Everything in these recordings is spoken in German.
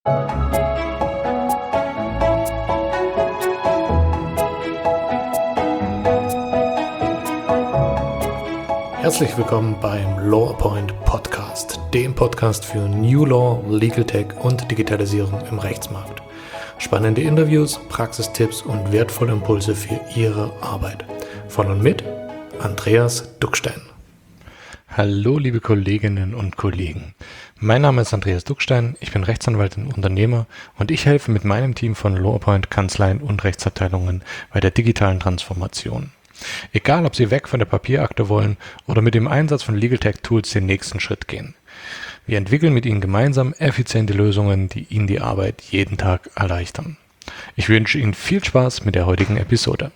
Herzlich willkommen beim LawPoint Podcast, dem Podcast für New Law, Legal Tech und Digitalisierung im Rechtsmarkt. Spannende Interviews, Praxistipps und wertvolle Impulse für Ihre Arbeit. Von und mit Andreas Duckstein. Hallo liebe Kolleginnen und Kollegen. Mein Name ist Andreas Duckstein, ich bin Rechtsanwalt und Unternehmer und ich helfe mit meinem Team von LawPoint Kanzleien und Rechtsabteilungen bei der digitalen Transformation. Egal, ob Sie weg von der Papierakte wollen oder mit dem Einsatz von Legal Tech Tools den nächsten Schritt gehen. Wir entwickeln mit Ihnen gemeinsam effiziente Lösungen, die Ihnen die Arbeit jeden Tag erleichtern. Ich wünsche Ihnen viel Spaß mit der heutigen Episode.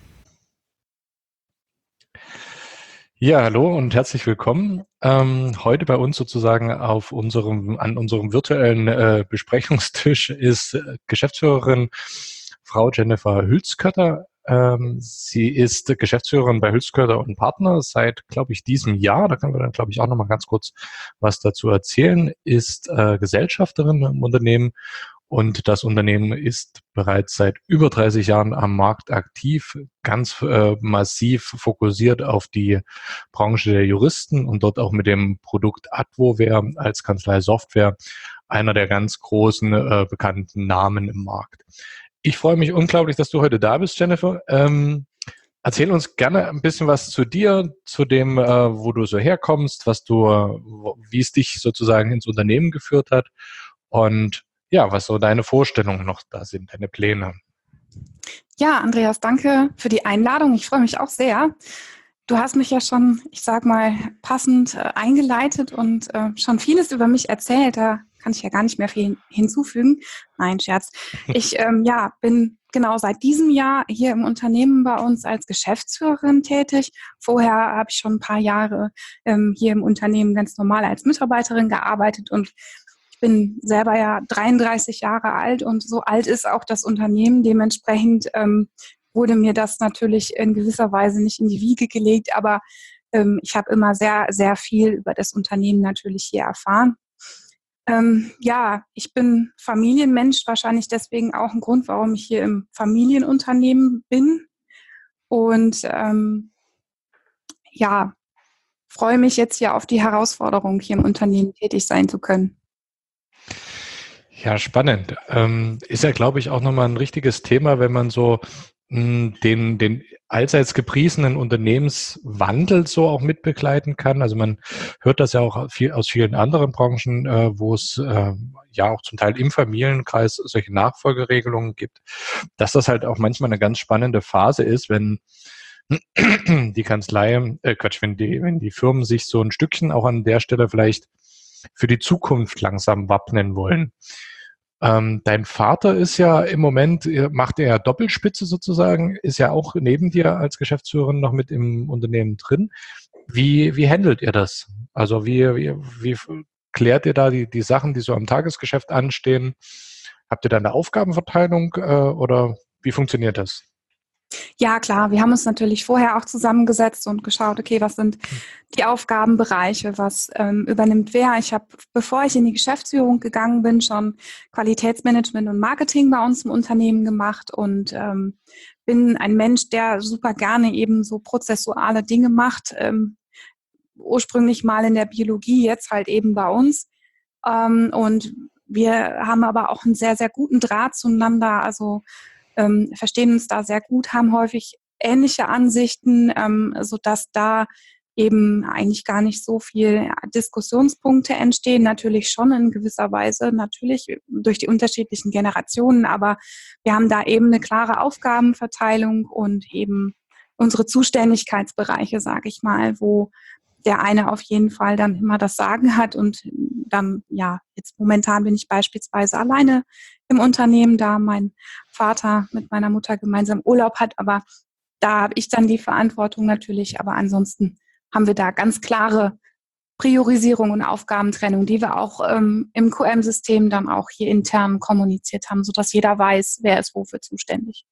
Ja, hallo und herzlich willkommen. Heute bei uns sozusagen an unserem virtuellen Besprechungstisch ist Geschäftsführerin Frau Jennifer Hülskötter. Sie ist Geschäftsführerin bei Hülskötter und Partner seit, glaube ich, diesem Jahr. Da können wir dann, glaube ich, auch noch mal ganz kurz was dazu erzählen. Ist Gesellschafterin im Unternehmen und das Unternehmen ist bereits seit über 30 Jahren am Markt aktiv, ganz massiv fokussiert auf die Branche der Juristen und dort auch mit dem Produkt Advoware als Kanzlei-Software einer der ganz großen bekannten Namen im Markt. Ich freue mich unglaublich, dass du heute da bist, Jennifer. Erzähl uns gerne ein bisschen was zu dir, zu dem, wo du so herkommst, wie es dich sozusagen ins Unternehmen geführt hat und ja, was so deine Vorstellungen noch da sind, deine Pläne. Ja, Andreas, danke für die Einladung. Ich freue mich auch sehr. Du hast mich ja schon, ich sag mal, passend eingeleitet und schon vieles über mich erzählt. Da kann ich ja gar nicht mehr viel hinzufügen. Nein, Scherz. Ich bin genau seit diesem Jahr hier im Unternehmen bei uns als Geschäftsführerin tätig. Vorher habe ich schon ein paar Jahre hier im Unternehmen ganz normal als Mitarbeiterin gearbeitet und ich bin selber ja 33 Jahre alt und so alt ist auch das Unternehmen. Dementsprechend wurde mir das natürlich in gewisser Weise nicht in die Wiege gelegt, aber ich habe immer sehr, sehr viel über das Unternehmen natürlich hier erfahren. Ich bin Familienmensch, wahrscheinlich deswegen auch ein Grund, warum ich hier im Familienunternehmen bin. Und freue mich jetzt hier auf die Herausforderung, hier im Unternehmen tätig sein zu können. Ja, spannend. Ist ja, glaube ich, auch nochmal ein richtiges Thema, wenn man so den allseits gepriesenen Unternehmenswandel so auch mitbegleiten kann. Also man hört das ja auch aus vielen anderen Branchen, wo es ja auch zum Teil im Familienkreis solche Nachfolgeregelungen gibt, dass das halt auch manchmal eine ganz spannende Phase ist, wenn die wenn die Firmen sich so ein Stückchen auch an der Stelle vielleicht für die Zukunft langsam wappnen wollen. Dein Vater ist ja im Moment, macht er Doppelspitze sozusagen, ist ja auch neben dir als Geschäftsführerin noch mit im Unternehmen drin. Wie handelt ihr das? Also wie klärt ihr da die Sachen, die so am Tagesgeschäft anstehen? Habt ihr da eine Aufgabenverteilung oder wie funktioniert das? Ja, klar. Wir haben uns natürlich vorher auch zusammengesetzt und geschaut, okay, was sind die Aufgabenbereiche, was übernimmt wer. Ich habe, bevor ich in die Geschäftsführung gegangen bin, schon Qualitätsmanagement und Marketing bei uns im Unternehmen gemacht und bin ein Mensch, der super gerne eben so prozessuale Dinge macht. Ursprünglich mal in der Biologie, jetzt halt eben bei uns. Und wir haben aber auch einen sehr, sehr guten Draht zueinander. Also verstehen uns da sehr gut, haben häufig ähnliche Ansichten, sodass da eben eigentlich gar nicht so viel Diskussionspunkte entstehen. Natürlich schon in gewisser Weise, natürlich durch die unterschiedlichen Generationen, aber wir haben da eben eine klare Aufgabenverteilung und eben unsere Zuständigkeitsbereiche, sage ich mal, wo der eine auf jeden Fall dann immer das Sagen hat und dann, ja, jetzt momentan bin ich beispielsweise alleine im Unternehmen, da mein Vater mit meiner Mutter gemeinsam Urlaub hat, aber da habe ich dann die Verantwortung natürlich, aber ansonsten haben wir da ganz klare Priorisierung und Aufgabentrennung, die wir auch im QM-System dann auch hier intern kommuniziert haben, sodass jeder weiß, wer ist wofür zuständig.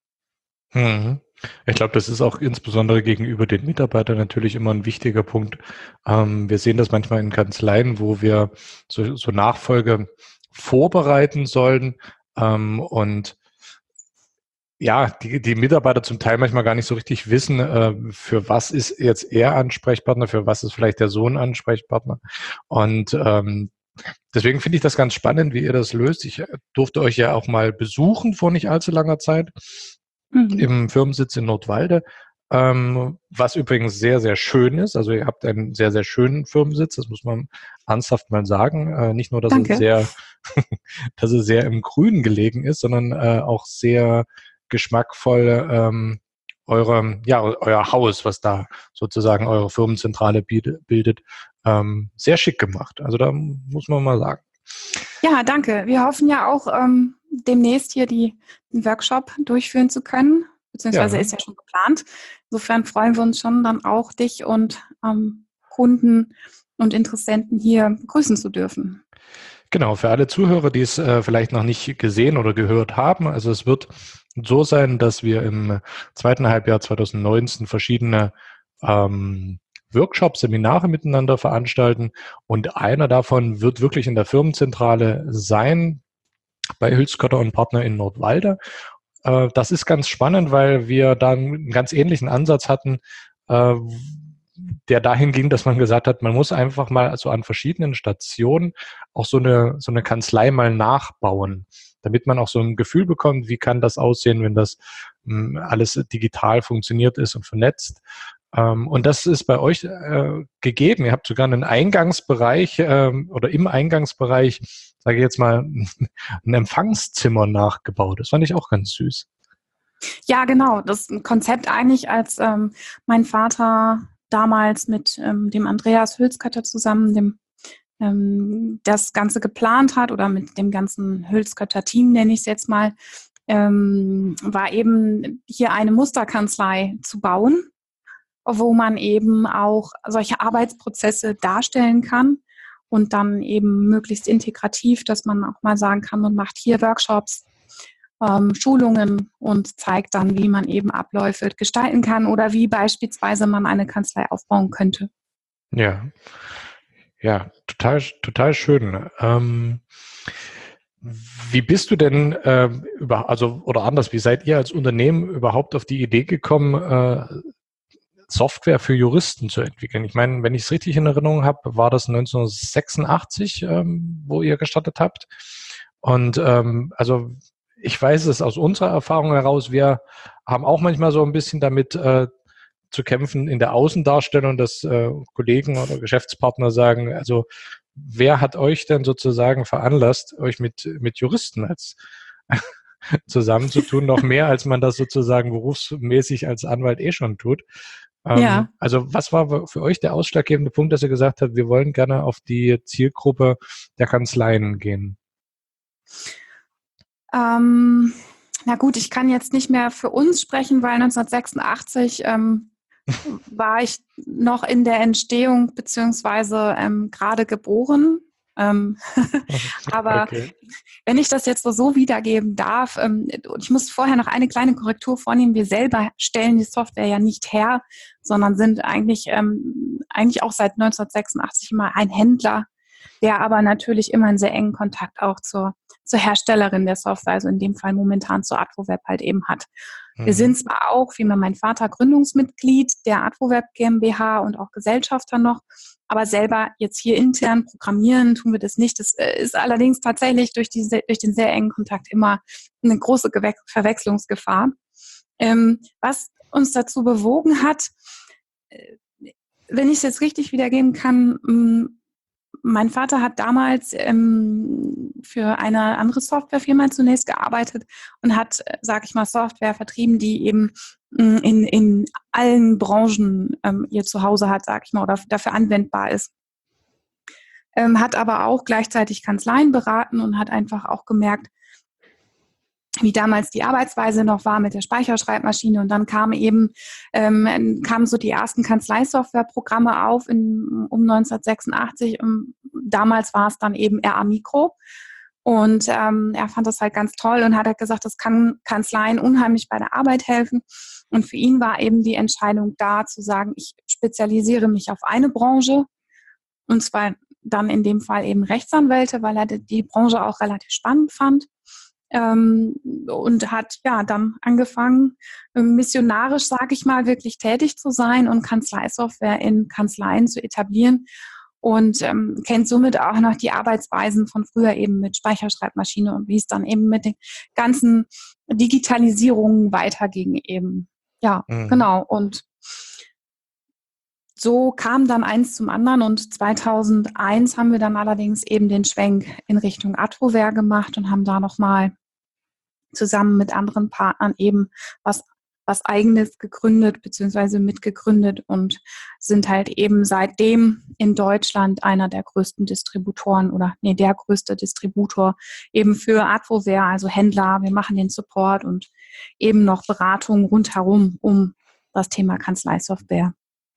Ich glaube, das ist auch insbesondere gegenüber den Mitarbeitern natürlich immer ein wichtiger Punkt. Wir sehen das manchmal in Kanzleien, wo wir so Nachfolge vorbereiten sollen und ja, die Mitarbeiter zum Teil manchmal gar nicht so richtig wissen, für was ist jetzt er Ansprechpartner, für was ist vielleicht der Sohn Ansprechpartner. Und deswegen finde ich das ganz spannend, wie ihr das löst. Ich durfte euch ja auch mal besuchen vor nicht allzu langer Zeit im Firmensitz in Nordwalde, was übrigens sehr, sehr schön ist. Also ihr habt einen sehr, sehr schönen Firmensitz, das muss man ernsthaft mal sagen. Nicht nur, dass Danke. es sehr, dass es sehr im Grünen gelegen ist, sondern auch sehr geschmackvoll euer Haus, was da sozusagen eure Firmenzentrale bildet, sehr schick gemacht. Also da muss man mal sagen. Ja, danke. Wir hoffen ja auch demnächst hier den Workshop durchführen zu können, beziehungsweise ist ja schon geplant. Insofern freuen wir uns schon, dann auch dich und Kunden und Interessenten hier begrüßen zu dürfen. Genau, für alle Zuhörer, die es vielleicht noch nicht gesehen oder gehört haben, also es wird so sein, dass wir im zweiten Halbjahr 2019 verschiedene Workshops, Seminare miteinander veranstalten und einer davon wird wirklich in der Firmenzentrale sein, bei Hülskötter und Partner in Nordwalde. Das ist ganz spannend, weil wir da einen ganz ähnlichen Ansatz hatten, der dahin ging, dass man gesagt hat, man muss einfach mal so an verschiedenen Stationen auch so eine Kanzlei mal nachbauen, damit man auch so ein Gefühl bekommt, wie kann das aussehen, wenn das alles digital funktioniert ist und vernetzt. Und das ist bei euch gegeben. Ihr habt sogar einen Eingangsbereich oder im Eingangsbereich, sage ich jetzt mal, ein Empfangszimmer nachgebaut. Das fand ich auch ganz süß. Ja, genau. Das Konzept eigentlich, als mein Vater damals mit dem Andreas Hülskötter zusammen das Ganze geplant hat oder mit dem ganzen Hülskötter-Team, nenne ich es jetzt mal, war eben hier eine Musterkanzlei zu bauen, wo man eben auch solche Arbeitsprozesse darstellen kann und dann eben möglichst integrativ, dass man auch mal sagen kann, man macht hier Workshops, Schulungen und zeigt dann, wie man eben Abläufe gestalten kann oder wie beispielsweise man eine Kanzlei aufbauen könnte. Ja, ja, total schön. Wie bist du denn oder anders, wie seid ihr als Unternehmen überhaupt auf die Idee gekommen, Software für Juristen zu entwickeln? Ich meine, wenn ich es richtig in Erinnerung habe, war das 1986, wo ihr gestartet habt. Und also ich weiß es aus unserer Erfahrung heraus, wir haben auch manchmal so ein bisschen damit zu kämpfen in der Außendarstellung, dass Kollegen oder Geschäftspartner sagen, also wer hat euch denn sozusagen veranlasst, euch mit Juristen als zusammenzutun, noch mehr, als man das sozusagen berufsmäßig als Anwalt schon tut. Ja. Also was war für euch der ausschlaggebende Punkt, dass ihr gesagt habt, wir wollen gerne auf die Zielgruppe der Kanzleien gehen? Na gut, ich kann jetzt nicht mehr für uns sprechen, weil 1986 war ich noch in der Entstehung beziehungsweise gerade geboren. Aber Okay. wenn ich das jetzt so wiedergeben darf, ich muss vorher noch eine kleine Korrektur vornehmen. Wir selber stellen die Software ja nicht her, sondern sind eigentlich auch seit 1986 immer ein Händler, der aber natürlich immer einen sehr engen Kontakt auch zur Herstellerin der Software, also in dem Fall momentan zur Advoweb halt eben hat. Wir sind zwar auch, wie mein Vater, Gründungsmitglied der Advoweb GmbH und auch Gesellschafter noch, aber selber jetzt hier intern programmieren tun wir das nicht. Das ist allerdings tatsächlich durch den sehr engen Kontakt immer eine große Verwechslungsgefahr. Was uns dazu bewogen hat, wenn ich es jetzt richtig wiedergeben kann, mein Vater hat damals für eine andere Softwarefirma zunächst gearbeitet und hat, sag ich mal, Software vertrieben, die eben in allen Branchen ihr Zuhause hat, sag ich mal, oder dafür anwendbar ist. Hat aber auch gleichzeitig Kanzleien beraten und hat einfach auch gemerkt, wie damals die Arbeitsweise noch war mit der Speicherschreibmaschine und dann kamen so die ersten Kanzleisoftwareprogramme auf um 1986 und damals war es dann eben RA Micro und er fand das halt ganz toll und hat halt gesagt, das kann Kanzleien unheimlich bei der Arbeit helfen und für ihn war eben die Entscheidung da zu sagen, ich spezialisiere mich auf eine Branche und zwar dann in dem Fall eben Rechtsanwälte, weil er die Branche auch relativ spannend fand. Und hat ja dann angefangen, missionarisch, sage ich mal, wirklich tätig zu sein und Kanzleisoftware in Kanzleien zu etablieren und kennt somit auch noch die Arbeitsweisen von früher eben mit Speicherschreibmaschine und wie es dann eben mit den ganzen Digitalisierungen weiterging eben. Ja, genau. Und so kam dann eins zum anderen und 2001 haben wir dann allerdings eben den Schwenk in Richtung Advoware gemacht und haben da nochmal zusammen mit anderen Partnern eben was Eigenes gegründet bzw. mitgegründet und sind halt eben seitdem in Deutschland einer der größten Distributoren der größte Distributor eben für Advoware, also Händler. Wir machen den Support und eben noch Beratung rundherum um das Thema Kanzleisoftware.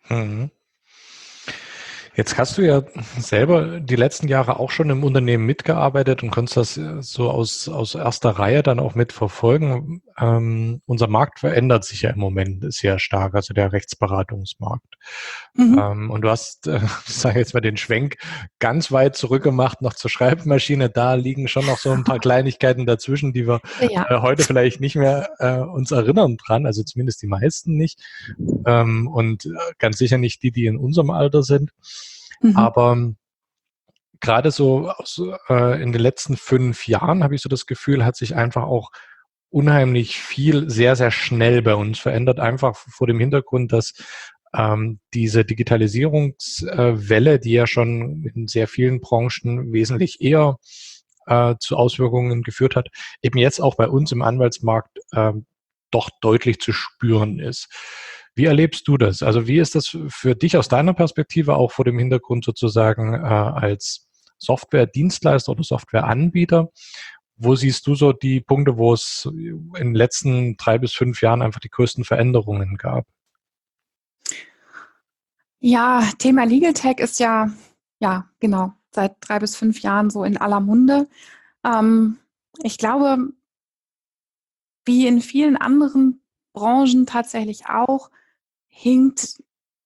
Jetzt hast du ja selber die letzten Jahre auch schon im Unternehmen mitgearbeitet und konntest das so aus erster Reihe dann auch mitverfolgen. Unser Markt verändert sich ja im Moment sehr stark, also der Rechtsberatungsmarkt. Und du hast, ich sage jetzt mal, den Schwenk ganz weit zurückgemacht noch zur Schreibmaschine. Da liegen schon noch so ein paar Kleinigkeiten dazwischen, die wir heute vielleicht nicht mehr uns erinnern dran, also zumindest die meisten nicht. Und ganz sicher nicht die in unserem Alter sind. Aber gerade so in den letzten 5 Jahren habe ich so das Gefühl, hat sich einfach auch unheimlich viel sehr, sehr schnell bei uns verändert. Einfach vor dem Hintergrund, dass diese Digitalisierungswelle, die ja schon in sehr vielen Branchen wesentlich eher zu Auswirkungen geführt hat, eben jetzt auch bei uns im Anwaltsmarkt doch deutlich zu spüren ist. Wie erlebst du das? Also wie ist das für dich aus deiner Perspektive auch vor dem Hintergrund sozusagen als Software-Dienstleister oder Softwareanbieter? Wo siehst du so die Punkte, wo es in den letzten 3 bis 5 Jahren einfach die größten Veränderungen gab? Ja, Thema Legal Tech ist ja genau, seit 3 bis 5 Jahren so in aller Munde. Ich glaube, wie in vielen anderen Branchen tatsächlich auch, hinkt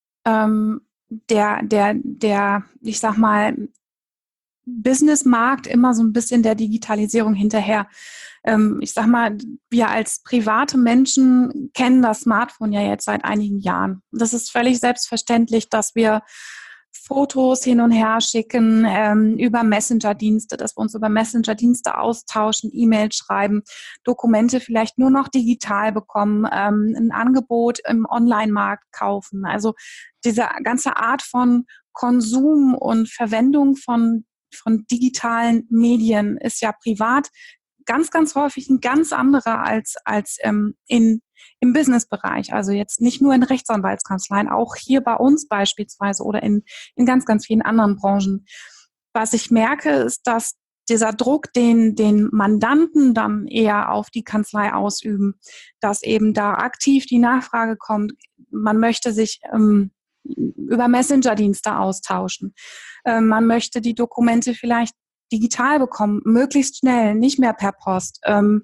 ich sag mal, Businessmarkt immer so ein bisschen der Digitalisierung hinterher. Ich sag mal, wir als private Menschen kennen das Smartphone ja jetzt seit einigen Jahren. Das ist völlig selbstverständlich, dass wir Fotos hin und her schicken über Messenger-Dienste, dass wir uns über Messenger-Dienste austauschen, E-Mails schreiben, Dokumente vielleicht nur noch digital bekommen, ein Angebot im Online-Markt kaufen. Also diese ganze Art von Konsum und Verwendung von digitalen Medien ist ja privat ganz, ganz häufig ein ganz anderer als im Businessbereich. Also jetzt nicht nur in Rechtsanwaltskanzleien, auch hier bei uns beispielsweise oder in ganz, ganz vielen anderen Branchen. Was ich merke, ist, dass dieser Druck, den Mandanten dann eher auf die Kanzlei ausüben, dass eben da aktiv die Nachfrage kommt, man möchte sich über Messenger-Dienste austauschen. Man möchte die Dokumente vielleicht digital bekommen, möglichst schnell, nicht mehr per Post.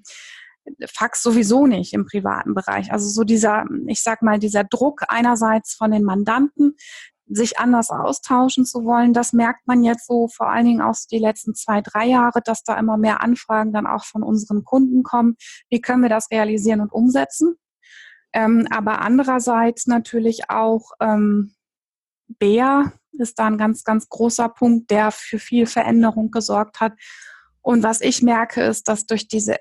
Fax sowieso nicht im privaten Bereich. Also so dieser Druck einerseits von den Mandanten, sich anders austauschen zu wollen, das merkt man jetzt so vor allen Dingen aus die letzten 2, 3 Jahre, dass da immer mehr Anfragen dann auch von unseren Kunden kommen. Wie können wir das realisieren und umsetzen? Aber andererseits natürlich auch BEA ist da ein ganz, ganz großer Punkt, der für viel Veränderung gesorgt hat. Und was ich merke, ist, dass durch diese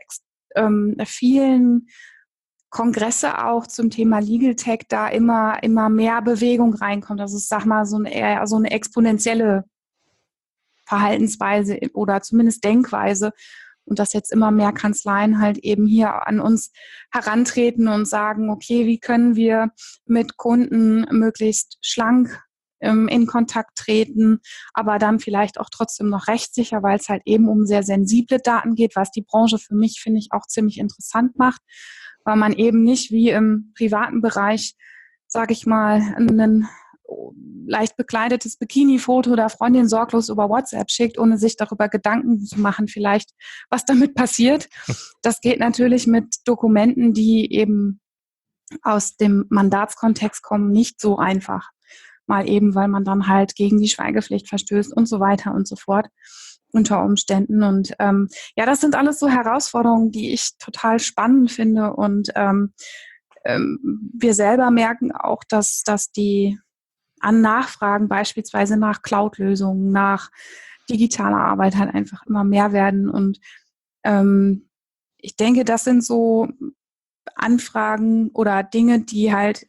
vielen Kongresse auch zum Thema Legal Tech da immer mehr Bewegung reinkommt. Also ich sag mal, so eine exponentielle Verhaltensweise oder zumindest Denkweise. Und dass jetzt immer mehr Kanzleien halt eben hier an uns herantreten und sagen, okay, wie können wir mit Kunden möglichst schlank in Kontakt treten, aber dann vielleicht auch trotzdem noch rechtssicher, weil es halt eben um sehr sensible Daten geht, was die Branche für mich, finde ich, auch ziemlich interessant macht, weil man eben nicht wie im privaten Bereich, sage ich mal, ein leicht bekleidetes Bikini-Foto der Freundin sorglos über WhatsApp schickt, ohne sich darüber Gedanken zu machen, vielleicht, was damit passiert. Das geht natürlich mit Dokumenten, die eben aus dem Mandatskontext kommen, nicht so einfach. mal eben, weil man dann halt gegen die Schweigepflicht verstößt und so weiter und so fort unter Umständen. Und ja, das sind alles so Herausforderungen, die ich total spannend finde. Und wir selber merken auch, dass die an Nachfragen beispielsweise nach Cloud-Lösungen, nach digitaler Arbeit halt einfach immer mehr werden. Und ich denke, das sind so Anfragen oder Dinge, die halt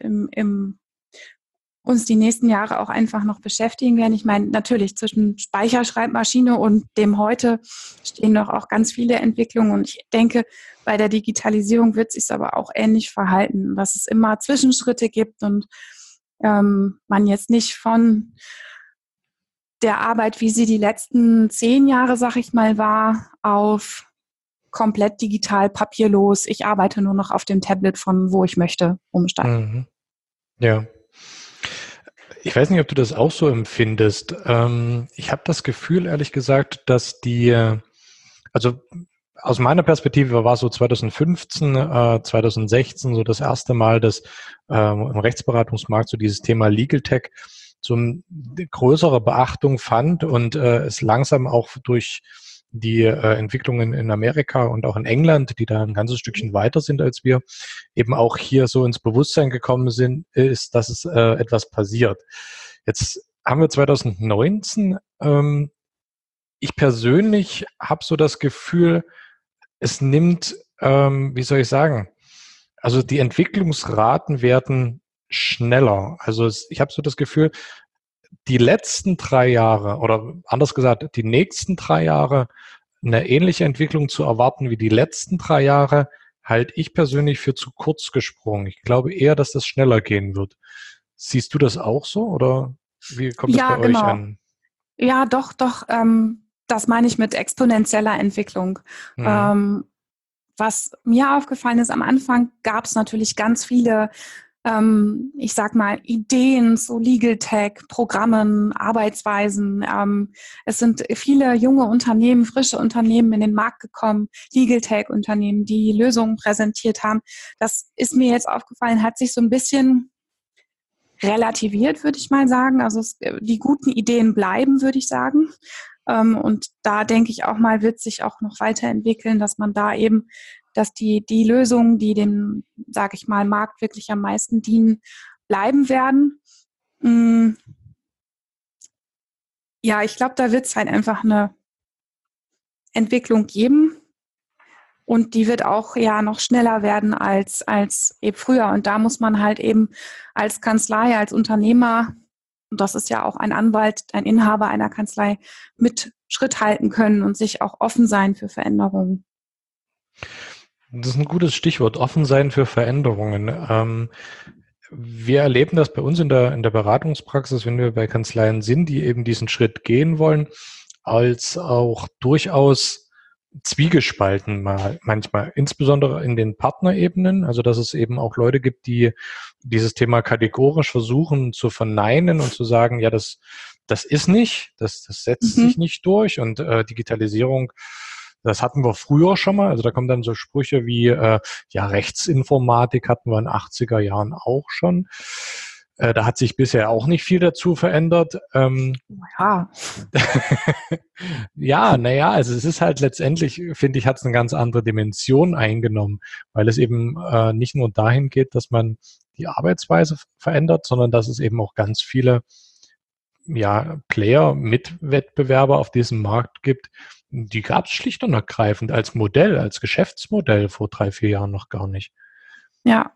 uns die nächsten Jahre auch einfach noch beschäftigen werden. Ich meine, natürlich zwischen Speicherschreibmaschine und dem heute stehen noch auch ganz viele Entwicklungen. Und ich denke, bei der Digitalisierung wird es sich aber auch ähnlich verhalten, dass es immer Zwischenschritte gibt und man jetzt nicht von der Arbeit, wie sie die letzten 10 Jahre, sag ich mal, war, auf komplett digital, papierlos, ich arbeite nur noch auf dem Tablet von wo ich möchte, umsteigen. Mhm. Ja. Ich weiß nicht, ob du das auch so empfindest. Ich habe das Gefühl, ehrlich gesagt, dass also aus meiner Perspektive war so 2015, 2016 so das erste Mal, dass im Rechtsberatungsmarkt so dieses Thema Legal Tech so eine größere Beachtung fand und es langsam auch durch die Entwicklungen in Amerika und auch in England, die da ein ganzes Stückchen weiter sind als wir, eben auch hier so ins Bewusstsein gekommen ist, dass es etwas passiert. Jetzt haben wir 2019. Ich persönlich habe so das Gefühl, es nimmt, wie soll ich sagen, also die Entwicklungsraten werden schneller. Also ich habe so das Gefühl, die letzten 3 Jahre oder anders gesagt, die nächsten 3 Jahre eine ähnliche Entwicklung zu erwarten wie die letzten 3 Jahre, halte ich persönlich für zu kurz gesprungen. Ich glaube eher, dass das schneller gehen wird. Siehst du das auch so oder wie kommt das bei Ja, euch genau. an? Ja, doch. Das meine ich mit exponentieller Entwicklung. Mhm. Ähm, Was mir aufgefallen ist, am Anfang gab es natürlich ganz viele, ich sag mal, Ideen zu Legal Tech, Programmen, Arbeitsweisen. Es sind viele junge Unternehmen, frische Unternehmen in den Markt gekommen, Legal Tech Unternehmen, die Lösungen präsentiert haben. Das ist mir jetzt aufgefallen, hat sich so ein bisschen relativiert, würde ich mal sagen. Also die guten Ideen bleiben, würde ich sagen. Und da denke ich auch mal, wird sich auch noch weiterentwickeln, dass man da eben, dass die Lösungen, die dem, sage ich mal, Markt wirklich am meisten dienen, bleiben werden. Ja, ich glaube, da wird es halt einfach eine Entwicklung geben. Und die wird auch ja noch schneller werden als eben früher. Und da muss man halt eben als Kanzlei, als Unternehmer, und das ist ja auch ein Anwalt, ein Inhaber einer Kanzlei, mit Schritt halten können und sich auch offen sein für Veränderungen. Das ist ein gutes Stichwort, offen sein für Veränderungen. Wir erleben das bei uns in der Beratungspraxis, wenn wir bei Kanzleien sind, die eben diesen Schritt gehen wollen, als auch durchaus zwiegespalten mal manchmal, insbesondere in den Partnerebenen, also dass es eben auch Leute gibt, die dieses Thema kategorisch versuchen zu verneinen und zu sagen, ja, das ist nicht, das setzt sich Mhm. nicht durch und Digitalisierung, das hatten wir früher schon mal, also da kommen dann so Sprüche wie, ja, Rechtsinformatik hatten wir in den 80er Jahren auch schon. Da hat sich bisher auch nicht viel dazu verändert. Ja, Ja, naja, also es ist halt letztendlich, finde ich, hat es eine ganz andere Dimension eingenommen, weil es eben nicht nur dahin geht, dass man die Arbeitsweise verändert, sondern dass es eben auch ganz viele ja, Player, Mitwettbewerber auf diesem Markt gibt. Die gab es schlicht und ergreifend als Modell, als Geschäftsmodell vor 3, 4 Jahren noch gar nicht. ja.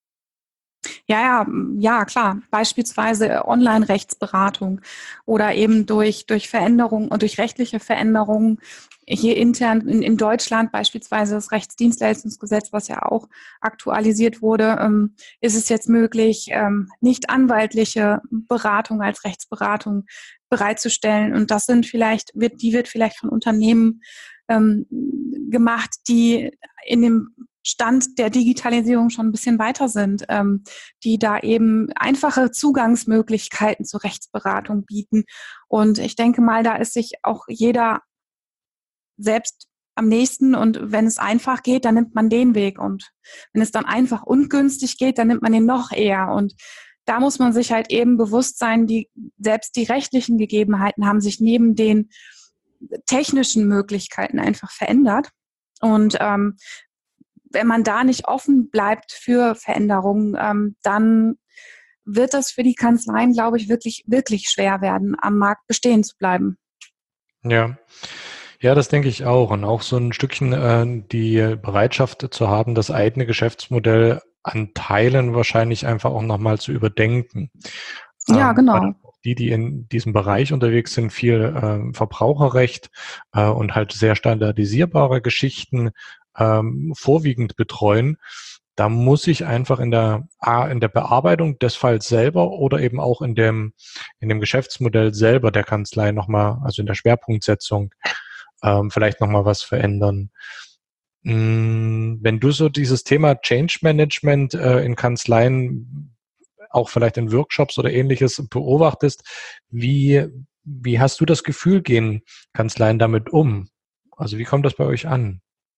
Ja, klar. Beispielsweise Online-Rechtsberatung oder eben durch Veränderungen und durch rechtliche Veränderungen hier intern in Deutschland, beispielsweise das Rechtsdienstleistungsgesetz, was ja auch aktualisiert wurde, ist es jetzt möglich, nicht anwaltliche Beratung als Rechtsberatung bereitzustellen. Und das wird vielleicht von Unternehmen gemacht, die in dem Stand der Digitalisierung schon ein bisschen weiter sind, die da eben einfache Zugangsmöglichkeiten zur Rechtsberatung bieten. Und ich denke mal, da ist sich auch jeder selbst am nächsten. Und wenn es einfach geht, dann nimmt man den Weg. Und wenn es dann einfach ungünstig geht, dann nimmt man den noch eher. Und da muss man sich halt eben bewusst sein, selbst die rechtlichen Gegebenheiten haben sich neben den technischen Möglichkeiten einfach verändert. Und wenn man da nicht offen bleibt für Veränderungen, dann wird das für die Kanzleien, glaube ich, wirklich, wirklich schwer werden, am Markt bestehen zu bleiben. Ja. Ja, das denke ich auch. Und auch so ein Stückchen die Bereitschaft zu haben, das eigene Geschäftsmodell an Teilen wahrscheinlich einfach auch nochmal zu überdenken. Ja, Weil genau. auch die in diesem Bereich unterwegs sind, viel Verbraucherrecht und halt sehr standardisierbare Geschichten vorwiegend betreuen. Da muss ich einfach in der Bearbeitung des Falls selber oder eben auch in dem Geschäftsmodell selber der Kanzlei nochmal, also in der Schwerpunktsetzung, vielleicht nochmal was verändern. Wenn du so dieses Thema Change Management in Kanzleien, auch vielleicht in Workshops oder ähnliches beobachtest, wie hast du das Gefühl, gehen Kanzleien damit um? Also wie kommt das bei euch an?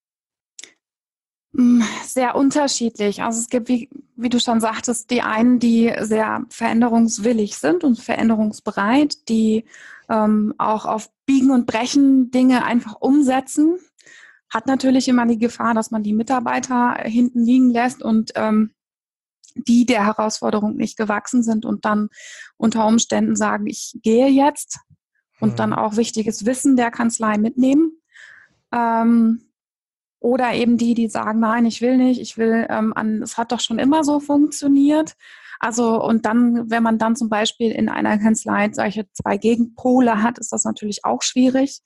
Sehr unterschiedlich. Also es gibt, wie du schon sagtest, die einen, die sehr veränderungswillig sind und veränderungsbereit, die auch auf Biegen und Brechen Dinge einfach umsetzen. Hat natürlich immer die Gefahr, dass man die Mitarbeiter hinten liegen lässt und die der Herausforderung nicht gewachsen sind und dann unter Umständen sagen, ich gehe jetzt und dann Mhm. auch wichtiges Wissen der Kanzlei mitnehmen. Oder eben die sagen, nein, ich will nicht, ich will es hat doch schon immer so funktioniert. Also, und dann, wenn man dann zum Beispiel in einer Kanzlei solche zwei Gegenpole hat, ist das natürlich auch schwierig.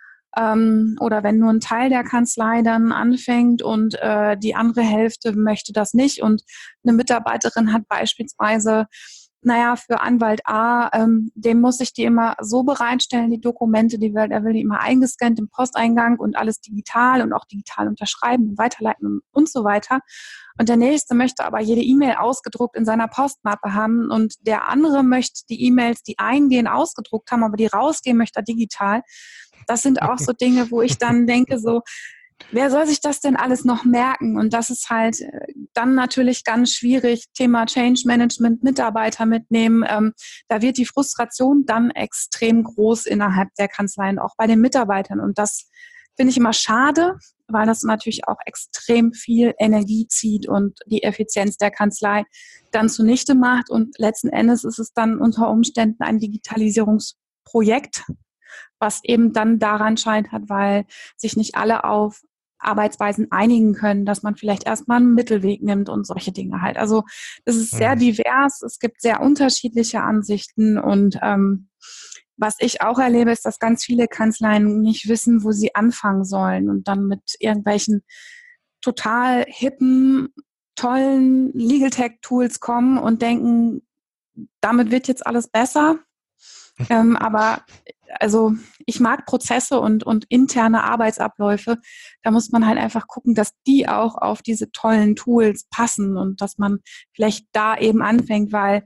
Oder wenn nur ein Teil der Kanzlei dann anfängt und die andere Hälfte möchte das nicht und eine Mitarbeiterin hat beispielsweise, naja, für Anwalt A, dem muss ich die immer so bereitstellen, die Dokumente, er will die immer eingescannt im Posteingang und alles digital und auch digital unterschreiben und weiterleiten und so weiter. Und der nächste möchte aber jede E-Mail ausgedruckt in seiner Postmappe haben und der andere möchte die E-Mails, die eingehen, ausgedruckt haben, aber die rausgehen möchte er digital. Das sind auch so Dinge, wo ich dann denke, so, wer soll sich das denn alles noch merken? Und das ist halt dann natürlich ganz schwierig. Thema Change Management, Mitarbeiter mitnehmen. Da wird die Frustration dann extrem groß innerhalb der Kanzleien, auch bei den Mitarbeitern. Und das finde ich immer schade, weil das natürlich auch extrem viel Energie zieht und die Effizienz der Kanzlei dann zunichte macht. Und letzten Endes ist es dann unter Umständen ein Digitalisierungsprojekt, was eben dann daran scheitert, weil sich nicht alle auf Arbeitsweisen einigen können, dass man vielleicht erstmal einen Mittelweg nimmt und solche Dinge halt. Also es ist sehr Mhm. divers, es gibt sehr unterschiedliche Ansichten und was ich auch erlebe, ist, dass ganz viele Kanzleien nicht wissen, wo sie anfangen sollen und dann mit irgendwelchen total hippen, tollen Legal Tech Tools kommen und denken, damit wird jetzt alles besser. Aber also ich mag Prozesse und interne Arbeitsabläufe. Da muss man halt einfach gucken, dass die auch auf diese tollen Tools passen und dass man vielleicht da eben anfängt, weil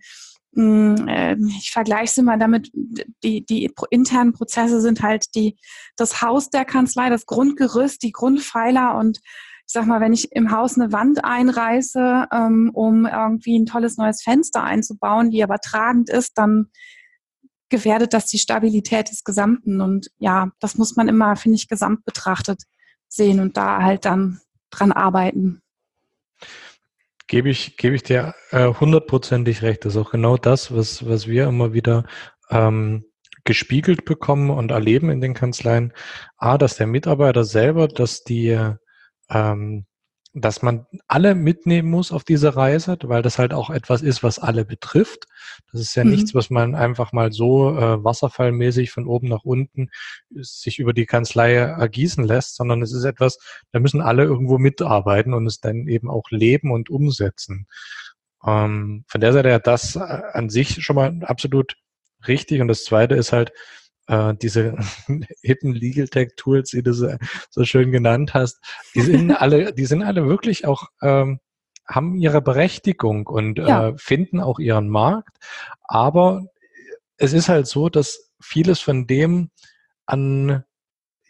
ich vergleiche es immer damit, die internen Prozesse sind halt das Haus der Kanzlei, das Grundgerüst, die Grundpfeiler und ich sag mal, wenn ich im Haus eine Wand einreiße, um irgendwie ein tolles neues Fenster einzubauen, die aber tragend ist, dann gefährdet das die Stabilität des Gesamten. Und ja, das muss man immer, finde ich, gesamt betrachtet sehen und da halt dann dran arbeiten. Gebe ich dir hundertprozentig recht. Das ist auch genau das, was wir immer wieder gespiegelt bekommen und erleben in den Kanzleien. Dass der Mitarbeiter selber, ähm, dass man alle mitnehmen muss auf diese Reise, weil das halt auch etwas ist, was alle betrifft. Das ist ja Mhm. nichts, was man einfach mal so wasserfallmäßig von oben nach unten sich über die Kanzlei ergießen lässt, sondern es ist etwas, da müssen alle irgendwo mitarbeiten und es dann eben auch leben und umsetzen. Von der Seite her das an sich schon mal absolut richtig. Und das Zweite ist halt diese hippen Legal Tech Tools, die du so schön genannt hast, die sind alle wirklich auch, haben ihre Berechtigung und Ja, finden auch ihren Markt. Aber es ist halt so, dass vieles von dem an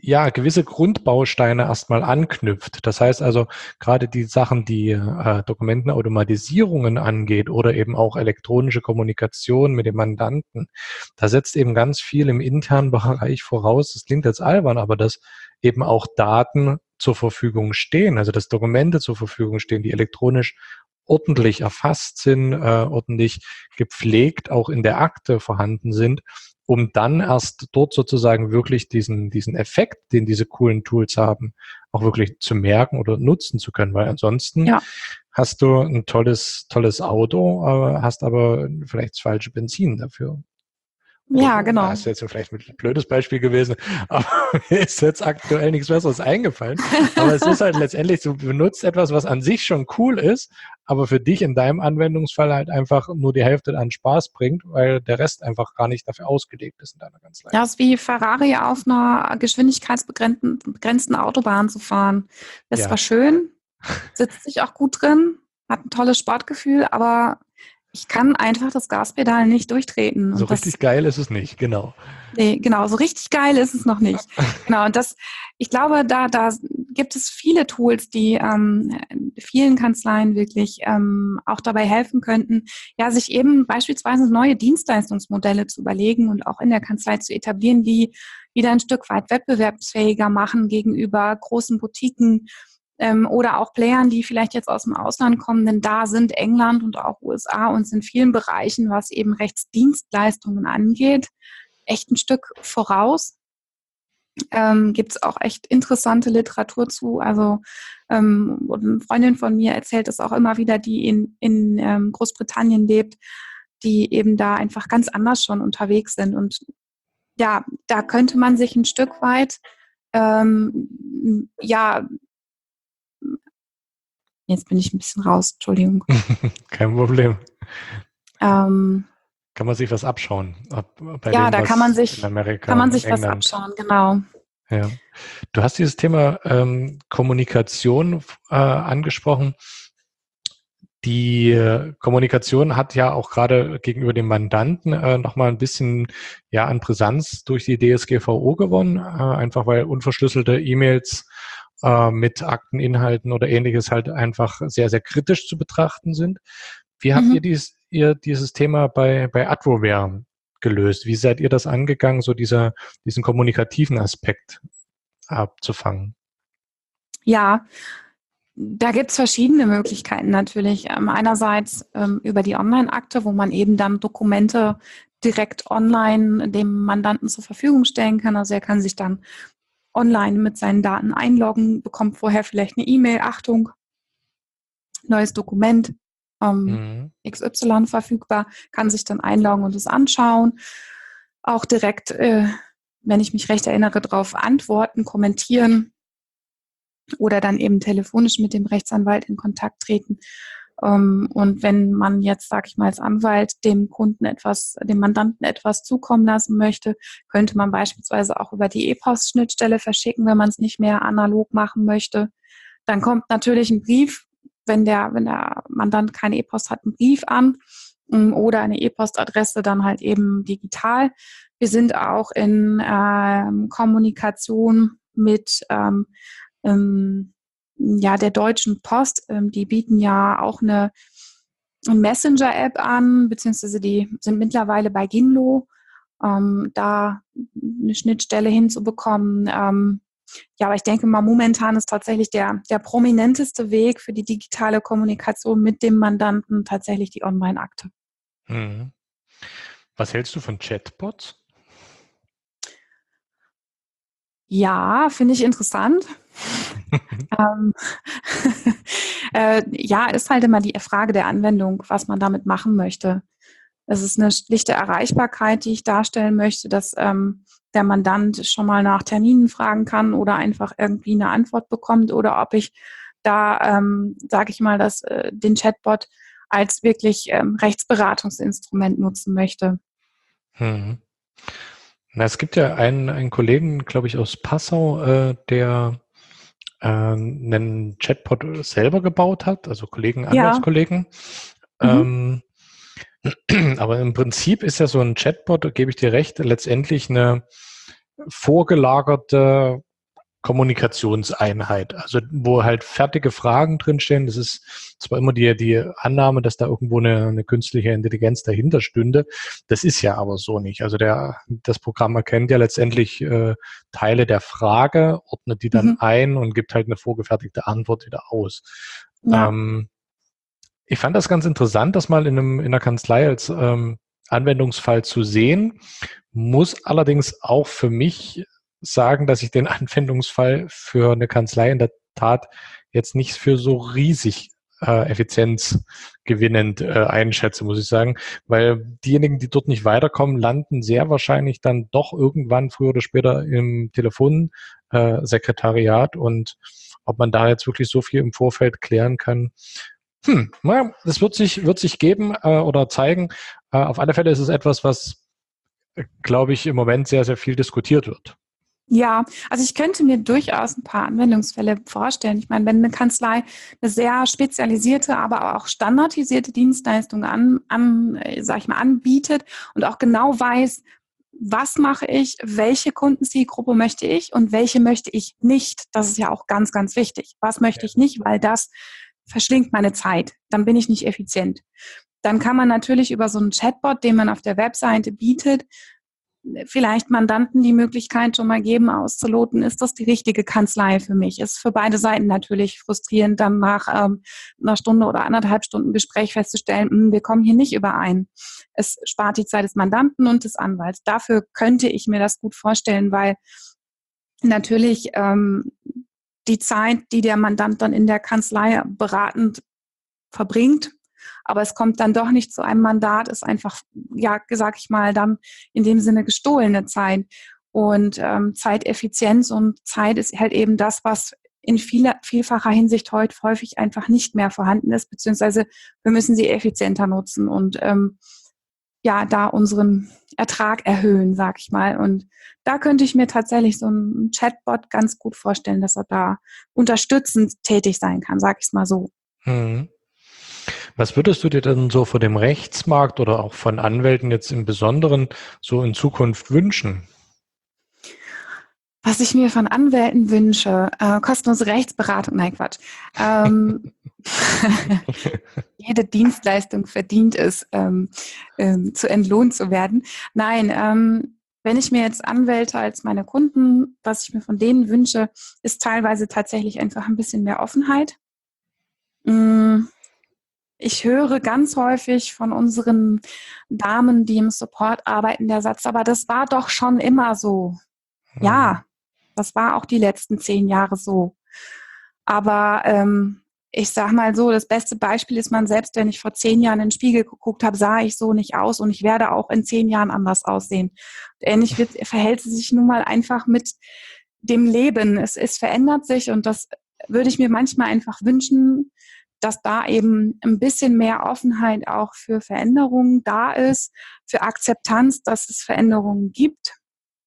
ja, gewisse Grundbausteine erstmal anknüpft. Das heißt also, gerade die Sachen, die Dokumentenautomatisierungen angeht oder eben auch elektronische Kommunikation mit dem Mandanten, da setzt eben ganz viel im internen Bereich voraus. Das klingt jetzt albern, aber dass eben auch Daten zur Verfügung stehen, also dass Dokumente zur Verfügung stehen, die elektronisch ordentlich erfasst sind, ordentlich gepflegt auch in der Akte vorhanden sind, um dann erst dort sozusagen wirklich diesen Effekt, den diese coolen Tools haben, auch wirklich zu merken oder nutzen zu können. Weil ansonsten hast du ein tolles Auto, hast aber vielleicht das falsche Benzin dafür. Ja, Oder genau. das ist jetzt vielleicht ein blödes Beispiel gewesen, aber mir ist jetzt aktuell nichts Besseres eingefallen. Aber es ist halt letztendlich, du benutzt etwas, was an sich schon cool ist, aber für dich in deinem Anwendungsfall halt einfach nur die Hälfte an Spaß bringt, weil der Rest einfach gar nicht dafür ausgelegt ist in deiner Kanzlei. Ja, es ist wie Ferrari auf einer geschwindigkeitsbegrenzten Autobahn zu fahren. Das ist zwar schön, sitzt sich auch gut drin, hat ein tolles Sportgefühl, aber ich kann einfach das Gaspedal nicht durchtreten. So Und richtig geil ist es nicht, genau. Nee, genau, so richtig geil ist es noch nicht. Genau, und ich glaube, da gibt es viele Tools, die vielen Kanzleien wirklich auch dabei helfen könnten, ja, sich eben beispielsweise neue Dienstleistungsmodelle zu überlegen und auch in der Kanzlei zu etablieren, die wieder ein Stück weit wettbewerbsfähiger machen gegenüber großen Boutiquen oder auch Playern, die vielleicht jetzt aus dem Ausland kommen, denn da sind England und auch USA uns in vielen Bereichen, was eben Rechtsdienstleistungen angeht, echt ein Stück voraus. Gibt es auch echt interessante Literatur zu. Also eine Freundin von mir erzählt es auch immer wieder, die in Großbritannien lebt, die eben da einfach ganz anders schon unterwegs sind. Und ja, da könnte man sich ein Stück weit ja, jetzt bin ich ein bisschen raus, Entschuldigung. Kein Problem. Kann man sich was abschauen? Da kann man sich was abschauen, genau. Ja. Du hast dieses Thema Kommunikation angesprochen. Die Kommunikation hat ja auch gerade gegenüber dem Mandanten nochmal ein bisschen an Brisanz durch die DSGVO gewonnen, einfach weil unverschlüsselte E-Mails mit Akteninhalten oder Ähnliches halt einfach sehr, sehr kritisch zu betrachten sind. Wie habt ihr dieses Thema bei Advoware gelöst? Wie seid ihr das angegangen, so diesen kommunikativen Aspekt abzufangen? Ja, da gibt es verschiedene Möglichkeiten natürlich. Einerseits über die Online-Akte, wo man eben dann Dokumente direkt online dem Mandanten zur Verfügung stellen kann. Also er kann sich dann online mit seinen Daten einloggen, bekommt vorher vielleicht eine E-Mail, Achtung, neues Dokument, XY verfügbar, kann sich dann einloggen und es anschauen. Auch direkt, wenn ich mich recht erinnere, darauf antworten, kommentieren oder dann eben telefonisch mit dem Rechtsanwalt in Kontakt treten. Und wenn man jetzt, sage ich mal, als Anwalt dem Mandanten etwas zukommen lassen möchte, könnte man beispielsweise auch über die E-Post-Schnittstelle verschicken, wenn man es nicht mehr analog machen möchte. Dann kommt natürlich ein Brief, wenn der Mandant keine E-Post hat, ein Brief an oder eine E-Post-Adresse dann halt eben digital. Wir sind auch in Kommunikation mit der Deutschen Post. Die bieten ja auch eine Messenger-App an, beziehungsweise die sind mittlerweile bei Ginlo, da eine Schnittstelle hinzubekommen. Aber ich denke mal, momentan ist tatsächlich der prominenteste Weg für die digitale Kommunikation mit dem Mandanten tatsächlich die Online-Akte. Was hältst du von Chatbots? Ja, finde ich interessant. Ist halt immer die Frage der Anwendung, was man damit machen möchte. Es ist eine schlichte Erreichbarkeit, die ich darstellen möchte, dass der Mandant schon mal nach Terminen fragen kann oder einfach irgendwie eine Antwort bekommt oder ob ich da, sage ich mal, den Chatbot als wirklich Rechtsberatungsinstrument nutzen möchte. Es gibt ja einen Kollegen, glaube ich, aus Passau, der einen Chatbot selber gebaut hat, also Anwaltskollegen. Aber im Prinzip ist ja so ein Chatbot, da gebe ich dir recht, letztendlich eine vorgelagerte Kommunikationseinheit, also wo halt fertige Fragen drinstehen. Das ist zwar immer die Annahme, dass da irgendwo eine künstliche Intelligenz dahinter stünde. Das ist ja aber so nicht. Also das Programm erkennt ja letztendlich Teile der Frage, ordnet die dann ein und gibt halt eine vorgefertigte Antwort wieder aus. Ja. Ich fand das ganz interessant, das mal in einer Kanzlei als Anwendungsfall zu sehen, muss allerdings auch für mich sagen, dass ich den Anwendungsfall für eine Kanzlei in der Tat jetzt nicht für so riesig effizienzgewinnend einschätze, muss ich sagen, weil diejenigen, die dort nicht weiterkommen, landen sehr wahrscheinlich dann doch irgendwann früher oder später im Telefonsekretariat und ob man da jetzt wirklich so viel im Vorfeld klären kann, na, das wird sich geben oder zeigen. Auf alle Fälle ist es etwas, was, glaube ich, im Moment sehr, sehr viel diskutiert wird. Ja, also ich könnte mir durchaus ein paar Anwendungsfälle vorstellen. Ich meine, wenn eine Kanzlei eine sehr spezialisierte, aber auch standardisierte Dienstleistung sag ich mal, anbietet und auch genau weiß, was mache ich, welche Kundenzielgruppe möchte ich und welche möchte ich nicht. Das ist ja auch ganz, ganz wichtig. Was möchte ich nicht, weil das verschlingt meine Zeit. Dann bin ich nicht effizient. Dann kann man natürlich über so einen Chatbot, den man auf der Webseite bietet, vielleicht Mandanten die Möglichkeit schon mal geben, auszuloten, ist das die richtige Kanzlei für mich? Ist für beide Seiten natürlich frustrierend, dann nach einer Stunde oder 1,5 Stunden Gespräch festzustellen, wir kommen hier nicht überein. Es spart die Zeit des Mandanten und des Anwalts. Dafür könnte ich mir das gut vorstellen, weil natürlich die Zeit, die der Mandant dann in der Kanzlei beratend verbringt, aber es kommt dann doch nicht zu einem Mandat, ist einfach, ja, sag ich mal, dann in dem Sinne gestohlene Zeit. Und Zeiteffizienz und Zeit ist halt eben das, was in vielfacher Hinsicht heute häufig einfach nicht mehr vorhanden ist, beziehungsweise wir müssen sie effizienter nutzen und da unseren Ertrag erhöhen, sag ich mal. Und da könnte ich mir tatsächlich so einen Chatbot ganz gut vorstellen, dass er da unterstützend tätig sein kann, sag ich es mal so. Was würdest du dir denn so vor dem Rechtsmarkt oder auch von Anwälten jetzt im Besonderen so in Zukunft wünschen? Was ich mir von Anwälten wünsche, kostenlose Rechtsberatung, nein, Quatsch. Jede Dienstleistung verdient es, zu entlohnt zu werden. Nein, wenn ich mir jetzt Anwälte als meine Kunden, was ich mir von denen wünsche, ist teilweise tatsächlich einfach ein bisschen mehr Offenheit. Ich höre ganz häufig von unseren Damen, die im Support arbeiten, der Satz, aber das war doch schon immer so. Ja, das war auch die letzten 10 Jahre so. Aber ich sag mal so, das beste Beispiel ist man selbst, wenn ich vor 10 Jahren in den Spiegel geguckt habe, sah ich so nicht aus und ich werde auch in 10 Jahren anders aussehen. Ähnlich verhält es sich nun mal einfach mit dem Leben. Es verändert sich und das würde ich mir manchmal einfach wünschen, dass da eben ein bisschen mehr Offenheit auch für Veränderungen da ist, für Akzeptanz, dass es Veränderungen gibt.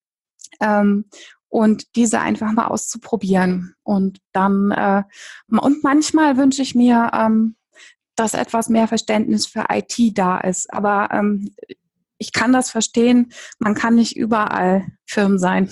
Und diese einfach mal auszuprobieren. Und dann, und manchmal wünsche ich mir, dass etwas mehr Verständnis für IT da ist. Aber ich kann das verstehen, man kann nicht überall Firmen sein.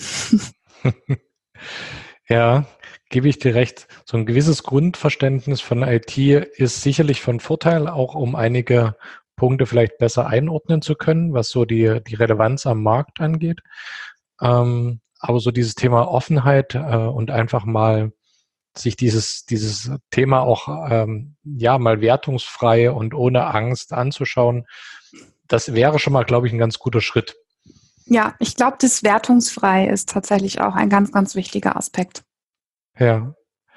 Ja, gebe ich dir recht. So ein gewisses Grundverständnis von IT ist sicherlich von Vorteil, auch um einige Punkte vielleicht besser einordnen zu können, was so die Relevanz am Markt angeht. Aber so dieses Thema Offenheit und einfach mal sich dieses Thema auch mal wertungsfrei und ohne Angst anzuschauen, das wäre schon mal, glaube ich, ein ganz guter Schritt. Ja, ich glaube, das wertungsfrei ist tatsächlich auch ein ganz, ganz wichtiger Aspekt. Ja.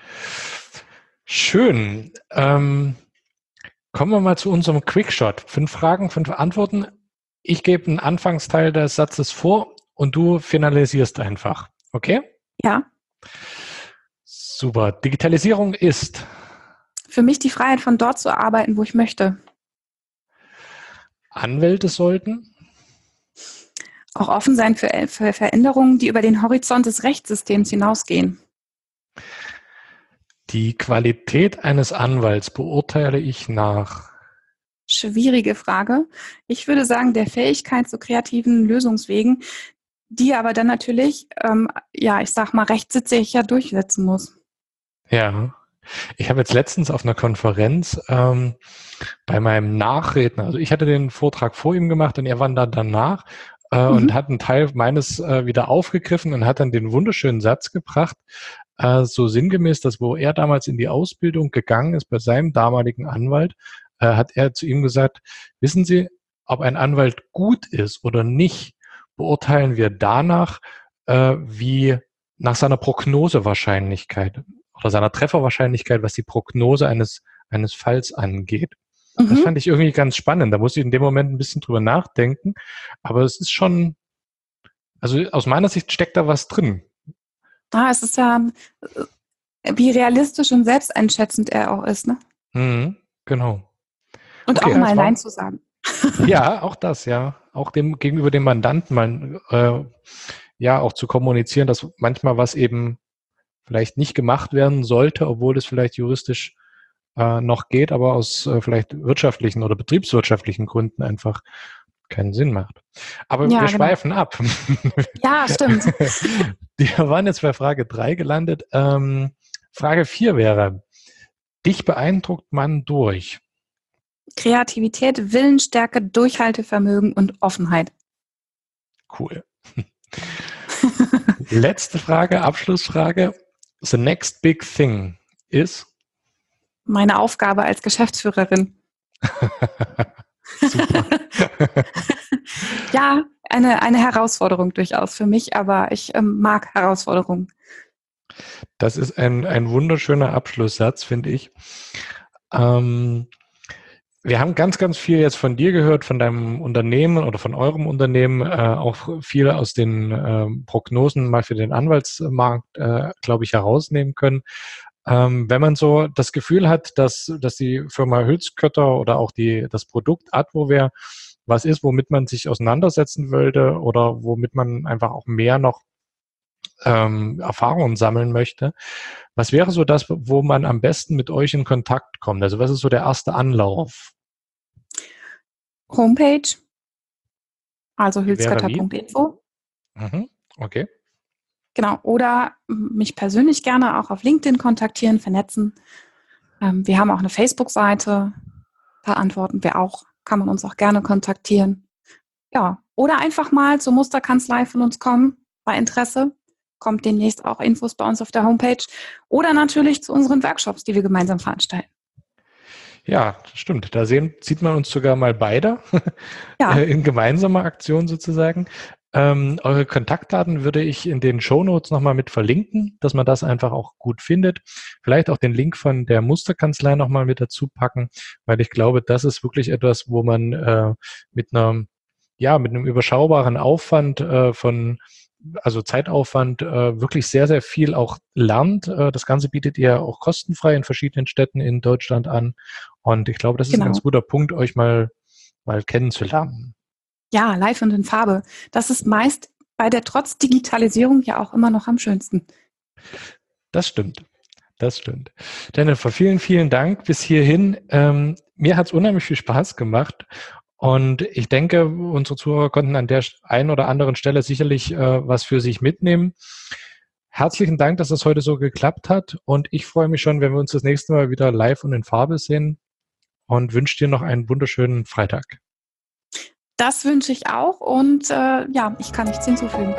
Schön. Kommen wir mal zu unserem Quickshot. 5 Fragen, 5 Antworten. Ich gebe einen Anfangsteil des Satzes vor und du finalisierst einfach. Okay? Ja. Super. Digitalisierung ist? Für mich die Freiheit, von dort zu arbeiten, wo ich möchte. Anwälte sollten? Auch offen sein für Veränderungen, die über den Horizont des Rechtssystems hinausgehen. Die Qualität eines Anwalts beurteile ich nach? Schwierige Frage. Ich würde sagen, der Fähigkeit zu kreativen Lösungswegen, die aber dann natürlich, ich sag mal, rechtssicher durchsetzen muss. Ja. Ich habe jetzt letztens auf einer Konferenz bei meinem Nachredner, also ich hatte den Vortrag vor ihm gemacht und er war dann danach und hat einen Teil meines wieder aufgegriffen und hat dann den wunderschönen Satz gebracht, so sinngemäß, dass wo er damals in die Ausbildung gegangen ist bei seinem damaligen Anwalt, hat er zu ihm gesagt, wissen Sie, ob ein Anwalt gut ist oder nicht, beurteilen wir danach, wie nach seiner Prognosewahrscheinlichkeit oder seiner Trefferwahrscheinlichkeit, was die Prognose eines Falls angeht. Das fand ich irgendwie ganz spannend. Da muss ich in dem Moment ein bisschen drüber nachdenken. Aber es ist schon, also aus meiner Sicht steckt da was drin. Es ist ja, wie realistisch und selbsteinschätzend er auch ist, ne? Genau. Und okay, auch mal Nein zu sagen. Ja, auch das, ja. Auch dem gegenüber dem Mandanten mal auch zu kommunizieren, dass manchmal was eben vielleicht nicht gemacht werden sollte, obwohl es vielleicht juristisch noch geht, aber aus vielleicht wirtschaftlichen oder betriebswirtschaftlichen Gründen einfach keinen Sinn macht. Aber wir schweifen ab. Ja, stimmt. Wir waren jetzt bei Frage 3 gelandet. Frage 4 wäre, dich beeindruckt man durch Kreativität, Willensstärke, Durchhaltevermögen und Offenheit. Cool. Letzte Frage, Abschlussfrage. The next big thing is? Meine Aufgabe als Geschäftsführerin. Super. Ja, eine Herausforderung durchaus für mich, aber ich mag Herausforderungen. Das ist ein wunderschöner Abschlusssatz, finde ich. Wir haben ganz, ganz viel jetzt von dir gehört, von deinem Unternehmen oder von eurem Unternehmen, auch viel aus den Prognosen mal für den Anwaltsmarkt, glaube ich, herausnehmen können. Wenn man so das Gefühl hat, dass die Firma Hülskötter oder auch das Produkt Advoware was ist, womit man sich auseinandersetzen wollte oder womit man einfach auch mehr noch Erfahrungen sammeln möchte, was wäre so das, wo man am besten mit euch in Kontakt kommt? Also was ist so der erste Anlauf? Homepage, also hülskötter.info. Okay. Genau, oder mich persönlich gerne auch auf LinkedIn kontaktieren, vernetzen. Wir haben auch eine Facebook-Seite, da antworten wir auch, kann man uns auch gerne kontaktieren. Ja, oder einfach mal zur Musterkanzlei von uns kommen, bei Interesse. Kommt demnächst auch Infos bei uns auf der Homepage. Oder natürlich zu unseren Workshops, die wir gemeinsam veranstalten. Ja, stimmt. Da sieht man uns sogar mal beide in gemeinsamer Aktion sozusagen. Eure Kontaktdaten würde ich in den Shownotes nochmal mit verlinken, dass man das einfach auch gut findet. Vielleicht auch den Link von der Musterkanzlei nochmal mit dazu packen, weil ich glaube, das ist wirklich etwas, wo man mit einem überschaubaren Aufwand also Zeitaufwand, wirklich sehr, sehr viel auch lernt. Das Ganze bietet ihr auch kostenfrei in verschiedenen Städten in Deutschland an. Und ich glaube, das ist ein ganz guter Punkt, euch mal kennenzulernen. Ja, live und in Farbe. Das ist meist bei der trotz Digitalisierung ja auch immer noch am schönsten. Das stimmt. Jennifer, vielen, vielen Dank bis hierhin. Mir hat es unheimlich viel Spaß gemacht. Und ich denke, unsere Zuhörer konnten an der einen oder anderen Stelle sicherlich was für sich mitnehmen. Herzlichen Dank, dass das heute so geklappt hat. Und ich freue mich schon, wenn wir uns das nächste Mal wieder live und in Farbe sehen. Und wünsche dir noch einen wunderschönen Freitag. Das wünsche ich auch. Und ich kann nichts hinzufügen.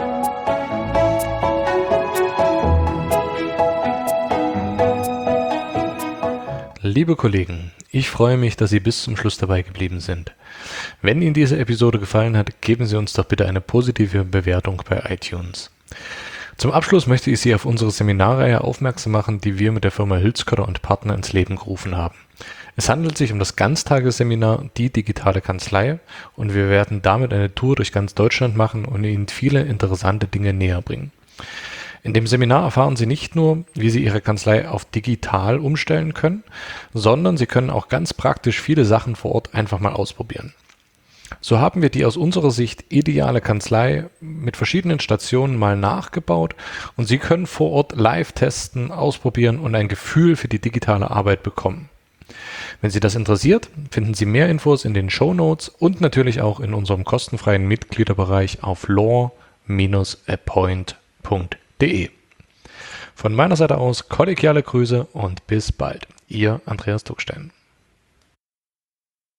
Liebe Kollegen, ich freue mich, dass Sie bis zum Schluss dabei geblieben sind. Wenn Ihnen diese Episode gefallen hat, geben Sie uns doch bitte eine positive Bewertung bei iTunes. Zum Abschluss möchte ich Sie auf unsere Seminarreihe aufmerksam machen, die wir mit der Firma Hülskötter und Partner ins Leben gerufen haben. Es handelt sich um das Ganztagesseminar Die digitale Kanzlei und wir werden damit eine Tour durch ganz Deutschland machen und Ihnen viele interessante Dinge näher bringen. In dem Seminar erfahren Sie nicht nur, wie Sie Ihre Kanzlei auf digital umstellen können, sondern Sie können auch ganz praktisch viele Sachen vor Ort einfach mal ausprobieren. So haben wir die aus unserer Sicht ideale Kanzlei mit verschiedenen Stationen mal nachgebaut und Sie können vor Ort live testen, ausprobieren und ein Gefühl für die digitale Arbeit bekommen. Wenn Sie das interessiert, finden Sie mehr Infos in den Shownotes und natürlich auch in unserem kostenfreien Mitgliederbereich auf law- appoint.de. Von meiner Seite aus kollegiale Grüße und bis bald. Ihr Andreas Duckstein.